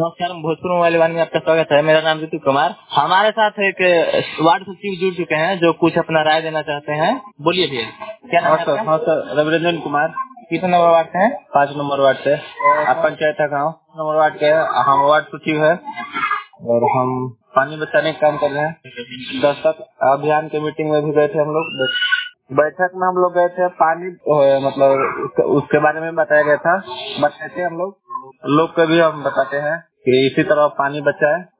नमस्कार, Bhojpur mobile one में आपका स्वागत है। मेरा नाम ऋतु कुमार। हमारे साथ एक वार्ड सचिव जुड़ चुके हैं जो कुछ अपना राय देना चाहते हैं। बोलिए भैया, क्या नाम है आपका? हाँ सर, रविरंजन कुमार। कितने नंबर वार्ड से हैं? 5 नंबर वार्ड से। आप पंचायत का गाँव नंबर वार्ड के हम वार्ड सचिव है और हम पानी बचाने का काम कर रहे हैं। दस्तक अभियान के मीटिंग में भी गए थे हम लोग। बैठक में हम लोग गए थे, पानी मतलब उसके बारे में बताया गया था। बताते हम लोग को भी हम बताते हैं कि इसी तरह पानी बचाए।